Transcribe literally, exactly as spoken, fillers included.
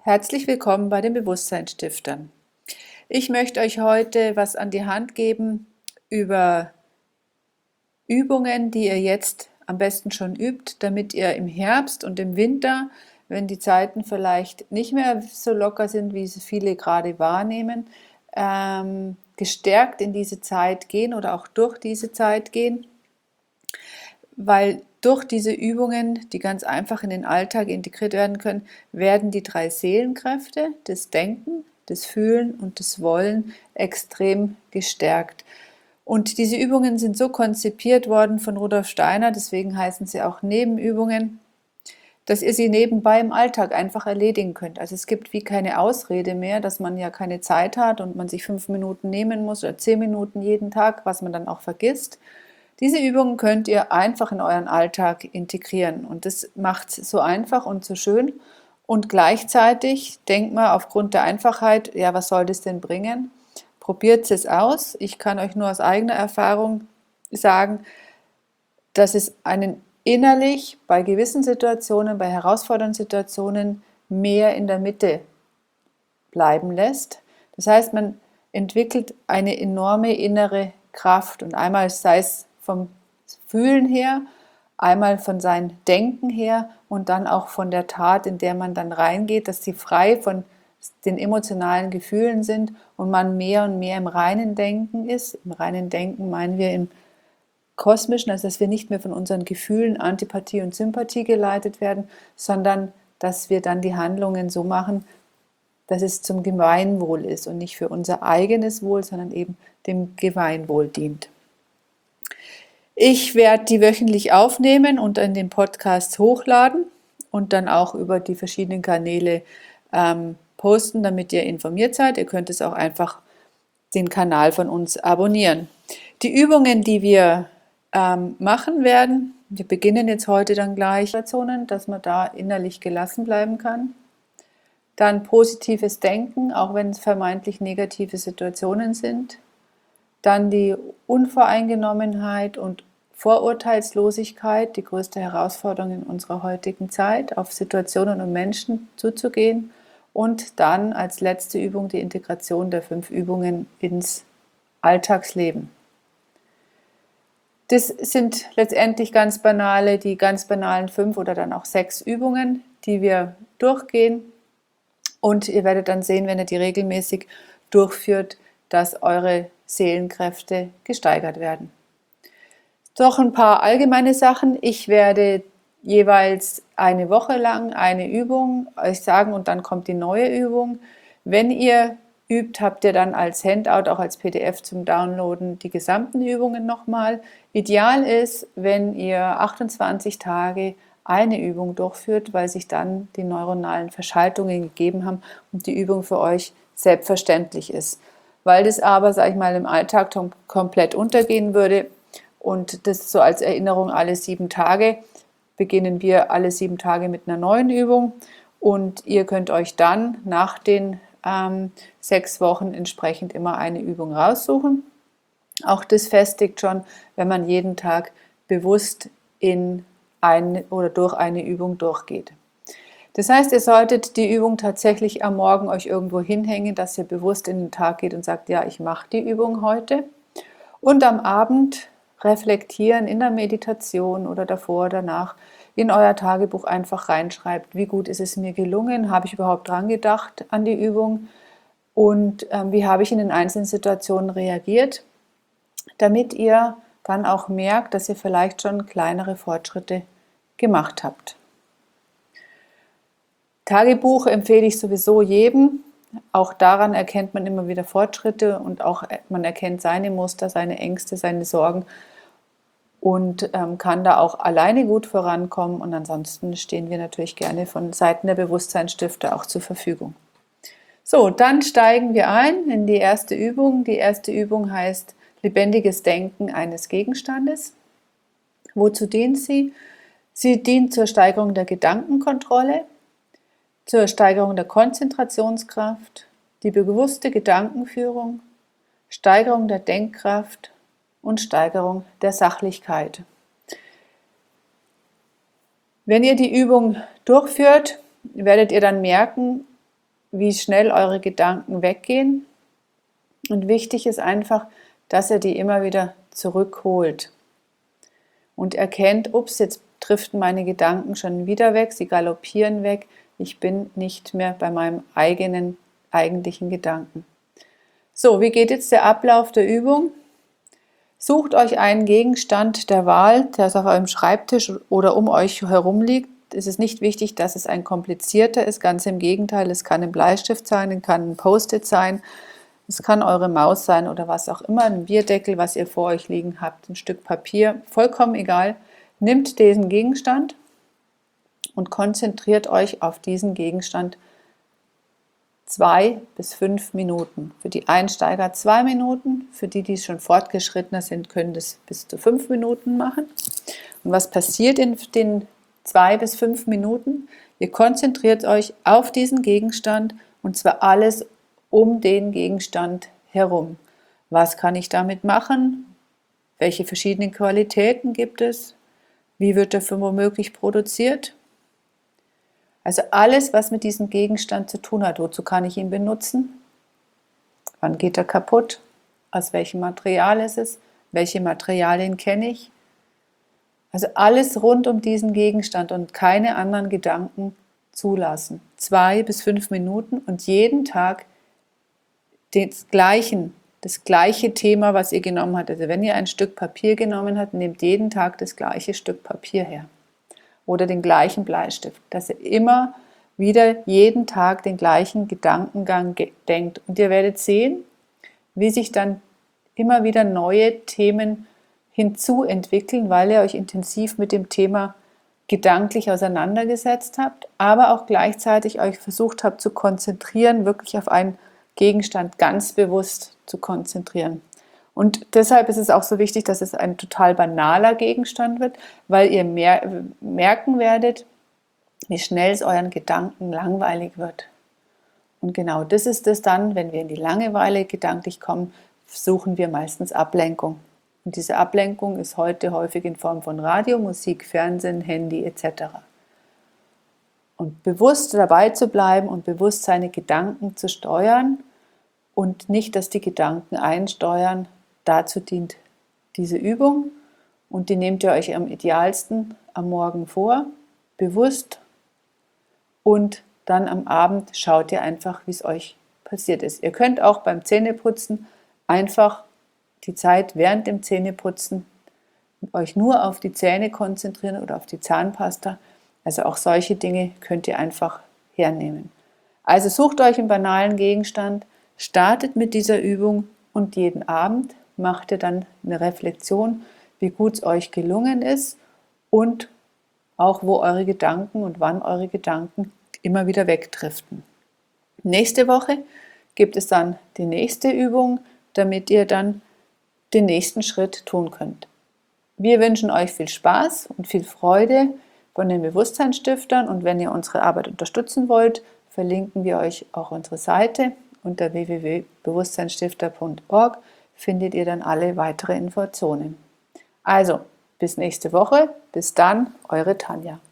Herzlich willkommen bei den Bewusstseinsstiftern. Ich möchte euch heute was an die Hand geben über Übungen, die ihr jetzt am besten schon übt, damit ihr im Herbst und im Winter, wenn die Zeiten vielleicht nicht mehr so locker sind, wie sie viele gerade wahrnehmen, ähm, gestärkt in diese Zeit gehen oder auch durch diese Zeit gehen, weil durch diese Übungen, die ganz einfach in den Alltag integriert werden können, werden die drei Seelenkräfte, das Denken, das Fühlen und das Wollen, extrem gestärkt. Und diese Übungen sind so konzipiert worden von Rudolf Steiner, deswegen heißen sie auch Nebenübungen, dass ihr sie nebenbei im Alltag einfach erledigen könnt. Also es gibt wie keine Ausrede mehr, dass man ja keine Zeit hat und man sich fünf Minuten nehmen muss oder zehn Minuten jeden Tag, was man dann auch vergisst. Diese Übungen könnt ihr einfach in euren Alltag integrieren und das macht es so einfach und so schön. Und gleichzeitig denkt man aufgrund der Einfachheit, ja, was soll das denn bringen? Probiert es aus. Ich kann euch nur aus eigener Erfahrung sagen, dass es einen innerlich bei gewissen Situationen, bei herausfordernden Situationen mehr in der Mitte bleiben lässt. Das heißt, man entwickelt eine enorme innere Kraft und einmal sei es vom Fühlen her, einmal von seinem Denken her und dann auch von der Tat, in der man dann reingeht, dass sie frei von den emotionalen Gefühlen sind und man mehr und mehr im reinen Denken ist. Im reinen Denken meinen wir im Kosmischen, also dass wir nicht mehr von unseren Gefühlen, Antipathie und Sympathie geleitet werden, sondern dass wir dann die Handlungen so machen, dass es zum Gemeinwohl ist und nicht für unser eigenes Wohl, sondern eben dem Gemeinwohl dient. Ich werde die wöchentlich aufnehmen und in den Podcasts hochladen und dann auch über die verschiedenen Kanäle ähm, posten, damit ihr informiert seid. Ihr könnt es auch einfach den Kanal von uns abonnieren. Die Übungen, die wir ähm, machen werden, wir beginnen jetzt heute dann gleich, dass man da innerlich gelassen bleiben kann. Dann positives Denken, auch wenn es vermeintlich negative Situationen sind. Dann die Unvoreingenommenheit und Vorurteilslosigkeit, die größte Herausforderung in unserer heutigen Zeit, auf Situationen und Menschen zuzugehen. Und dann als letzte Übung die Integration der fünf Übungen ins Alltagsleben. Das sind letztendlich ganz banale, die ganz banalen fünf oder dann auch sechs Übungen, die wir durchgehen. Und ihr werdet dann sehen, wenn ihr die regelmäßig durchführt, dass eure Seelenkräfte gesteigert werden. Doch ein paar allgemeine Sachen. Ich werde jeweils eine Woche lang eine Übung euch sagen und dann kommt die neue Übung. Wenn ihr übt, habt ihr dann als Handout, auch als P D F zum Downloaden, die gesamten Übungen nochmal. Ideal ist, wenn ihr achtundzwanzig Tage eine Übung durchführt, weil sich dann die neuronalen Verschaltungen gegeben haben und die Übung für euch selbstverständlich ist. Weil das aber, sage ich mal, im Alltag komplett untergehen würde und das so als Erinnerung alle sieben Tage, beginnen wir alle sieben Tage mit einer neuen Übung und ihr könnt euch dann nach den ähm, sechs Wochen entsprechend immer eine Übung raussuchen. Auch das festigt schon, wenn man jeden Tag bewusst in eine oder durch eine Übung durchgeht. Das heißt, ihr solltet die Übung tatsächlich am Morgen euch irgendwo hinhängen, dass ihr bewusst in den Tag geht und sagt, ja, ich mache die Übung heute. Und am Abend reflektieren in der Meditation oder davor, danach in euer Tagebuch einfach reinschreibt, wie gut ist es mir gelungen, habe ich überhaupt dran gedacht an die Übung und ähm, wie habe ich in den einzelnen Situationen reagiert, damit ihr dann auch merkt, dass ihr vielleicht schon kleinere Fortschritte gemacht habt. Tagebuch empfehle ich sowieso jedem. Auch daran erkennt man immer wieder Fortschritte und auch man erkennt seine Muster, seine Ängste, seine Sorgen und ähm, kann da auch alleine gut vorankommen. Und ansonsten stehen wir natürlich gerne von Seiten der Bewusstseinsstifter auch zur Verfügung. So, dann steigen wir ein in die erste Übung. Die erste Übung heißt lebendiges Denken eines Gegenstandes. Wozu dient sie? Sie dient zur Steigerung der Gedankenkontrolle, zur Steigerung der Konzentrationskraft, die bewusste Gedankenführung, Steigerung der Denkkraft und Steigerung der Sachlichkeit. Wenn ihr die Übung durchführt, werdet ihr dann merken, wie schnell eure Gedanken weggehen. Und wichtig ist einfach, dass ihr die immer wieder zurückholt und erkennt, ups, jetzt driften meine Gedanken schon wieder weg, sie galoppieren weg, ich bin nicht mehr bei meinem eigenen, eigentlichen Gedanken. So, wie geht jetzt der Ablauf der Übung? Sucht euch einen Gegenstand der Wahl, der auf eurem Schreibtisch oder um euch herum liegt. Es ist nicht wichtig, dass es ein komplizierter ist, ganz im Gegenteil, es kann ein Bleistift sein, es kann ein Post-it sein, es kann eure Maus sein oder was auch immer, ein Bierdeckel, was ihr vor euch liegen habt, ein Stück Papier, vollkommen egal. Nehmt diesen Gegenstand und konzentriert euch auf diesen Gegenstand zwei bis fünf Minuten. Für die Einsteiger zwei Minuten, für die, die schon fortgeschrittener sind, können das bis zu fünf Minuten machen. Und was passiert in den zwei bis fünf Minuten? Ihr konzentriert euch auf diesen Gegenstand und zwar alles um den Gegenstand herum. Was kann ich damit machen? Welche verschiedenen Qualitäten gibt es? Wie wird er womöglich produziert? Also alles, was mit diesem Gegenstand zu tun hat. Wozu kann ich ihn benutzen? Wann geht er kaputt? Aus welchem Material ist es? Welche Materialien kenne ich? Also alles rund um diesen Gegenstand und keine anderen Gedanken zulassen. Zwei bis fünf Minuten und jeden Tag das, gleichen, das gleiche Thema, was ihr genommen habt. Also wenn ihr ein Stück Papier genommen habt, nehmt jeden Tag das gleiche Stück Papier her. Oder den gleichen Bleistift, dass ihr immer wieder jeden Tag den gleichen Gedankengang denkt. Und ihr werdet sehen, wie sich dann immer wieder neue Themen hinzuentwickeln, weil ihr euch intensiv mit dem Thema gedanklich auseinandergesetzt habt, aber auch gleichzeitig euch versucht habt zu konzentrieren, wirklich auf einen Gegenstand ganz bewusst zu konzentrieren. Und deshalb ist es auch so wichtig, dass es ein total banaler Gegenstand wird, weil ihr mer- merken werdet, wie schnell es euren Gedanken langweilig wird. Und genau das ist es dann, wenn wir in die Langeweile gedanklich kommen, suchen wir meistens Ablenkung. Und diese Ablenkung ist heute häufig in Form von Radio, Musik, Fernsehen, Handy et cetera. Und bewusst dabei zu bleiben und bewusst seine Gedanken zu steuern und nicht, dass die Gedanken einsteuern, dazu dient diese Übung und die nehmt ihr euch am idealsten am Morgen vor, bewusst, und dann am Abend schaut ihr einfach, wie es euch passiert ist. Ihr könnt auch beim Zähneputzen einfach die Zeit während dem Zähneputzen euch nur auf die Zähne konzentrieren oder auf die Zahnpasta. Also auch solche Dinge könnt ihr einfach hernehmen. Also sucht euch einen banalen Gegenstand, startet mit dieser Übung und jeden Abend macht ihr dann eine Reflexion, wie gut es euch gelungen ist und auch wo eure Gedanken und wann eure Gedanken immer wieder wegdriften. Nächste Woche gibt es dann die nächste Übung, damit ihr dann den nächsten Schritt tun könnt. Wir wünschen euch viel Spaß und viel Freude von den Bewusstseinsstiftern und wenn ihr unsere Arbeit unterstützen wollt, verlinken wir euch auch unsere Seite. Unter w w w punkt bewusstseinsstifter punkt org findet ihr dann alle weitere Informationen. Also, bis nächste Woche. Bis dann, eure Tanja.